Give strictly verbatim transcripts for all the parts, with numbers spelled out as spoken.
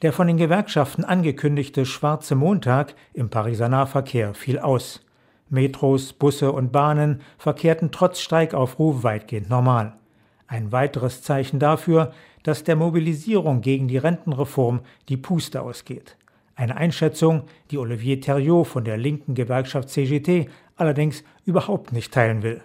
Der von den Gewerkschaften angekündigte schwarze Montag im Pariser Nahverkehr fiel aus. Metros, Busse und Bahnen verkehrten trotz Streikaufruf weitgehend normal. Ein weiteres Zeichen dafür, dass der Mobilisierung gegen die Rentenreform die Puste ausgeht. Eine Einschätzung, die Olivier Theriault von der linken Gewerkschaft C G T allerdings überhaupt nicht teilen will.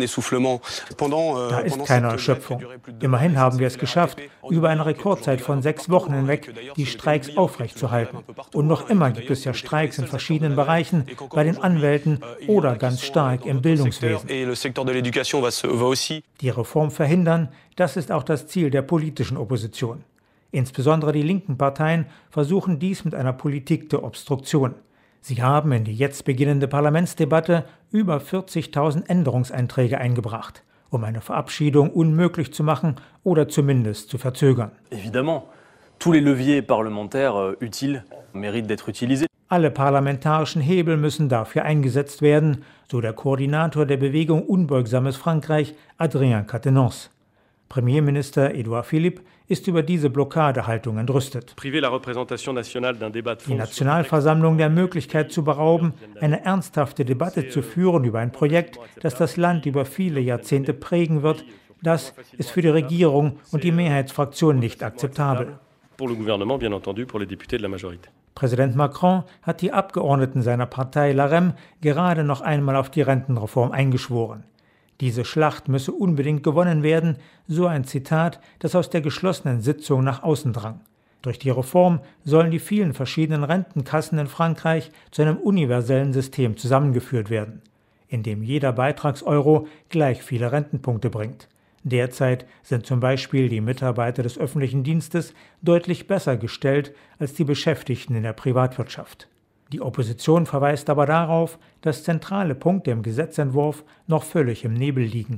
Da ist keine Erschöpfung. Immerhin haben wir es geschafft, über eine Rekordzeit von sechs Wochen hinweg die Streiks aufrechtzuerhalten. Und noch immer gibt es ja Streiks in verschiedenen Bereichen, bei den Anwälten oder ganz stark im Bildungswesen. Die Reform verhindern, das ist auch das Ziel der politischen Opposition. Insbesondere die linken Parteien versuchen dies mit einer Politik der Obstruktion. Sie haben in die jetzt beginnende Parlamentsdebatte über vierzigtausend Änderungsanträge eingebracht, um eine Verabschiedung unmöglich zu machen oder zumindest zu verzögern. Évidemment, tous les leviers parlementaires utiles méritent d'être utilisés. Alle parlamentarischen Hebel müssen dafür eingesetzt werden, so der Koordinator der Bewegung Unbeugsames Frankreich, Adrien Quatennens. Premierminister Édouard Philippe ist über diese Blockadehaltung entrüstet. Die Nationalversammlung der Möglichkeit zu berauben, eine ernsthafte Debatte zu führen über ein Projekt, das das Land über viele Jahrzehnte prägen wird, das ist für die Regierung und die Mehrheitsfraktion nicht akzeptabel. Präsident Macron hat die Abgeordneten seiner Partei L A R E M gerade noch einmal auf die Rentenreform eingeschworen. Diese Schlacht müsse unbedingt gewonnen werden, so ein Zitat, das aus der geschlossenen Sitzung nach außen drang. Durch die Reform sollen die vielen verschiedenen Rentenkassen in Frankreich zu einem universellen System zusammengeführt werden, in dem jeder Beitragseuro gleich viele Rentenpunkte bringt. Derzeit sind zum Beispiel die Mitarbeiter des öffentlichen Dienstes deutlich besser gestellt als die Beschäftigten in der Privatwirtschaft. Die Opposition verweist aber darauf, dass zentrale Punkte im Gesetzentwurf noch völlig im Nebel liegen.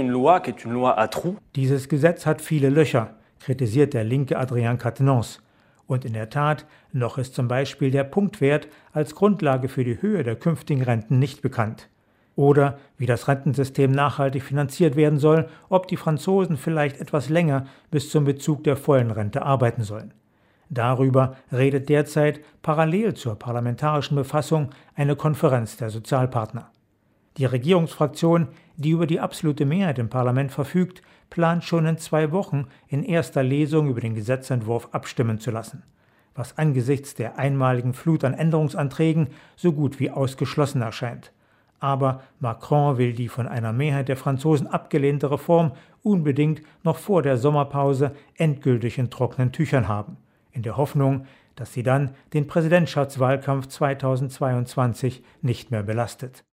Dieses Gesetz hat viele Löcher, kritisiert der linke Adrien Quatennens. Und in der Tat, noch ist zum Beispiel der Punktwert als Grundlage für die Höhe der künftigen Renten nicht bekannt. Oder wie das Rentensystem nachhaltig finanziert werden soll, ob die Franzosen vielleicht etwas länger bis zum Bezug der vollen Rente arbeiten sollen. Darüber redet derzeit parallel zur parlamentarischen Befassung eine Konferenz der Sozialpartner. Die Regierungsfraktion, die über die absolute Mehrheit im Parlament verfügt, plant schon in zwei Wochen in erster Lesung über den Gesetzentwurf abstimmen zu lassen, was angesichts der einmaligen Flut an Änderungsanträgen so gut wie ausgeschlossen erscheint. Aber Macron will die von einer Mehrheit der Franzosen abgelehnte Reform unbedingt noch vor der Sommerpause endgültig in trockenen Tüchern haben, in der Hoffnung, dass sie dann den Präsidentschaftswahlkampf zweitausendzweiundzwanzig nicht mehr belastet.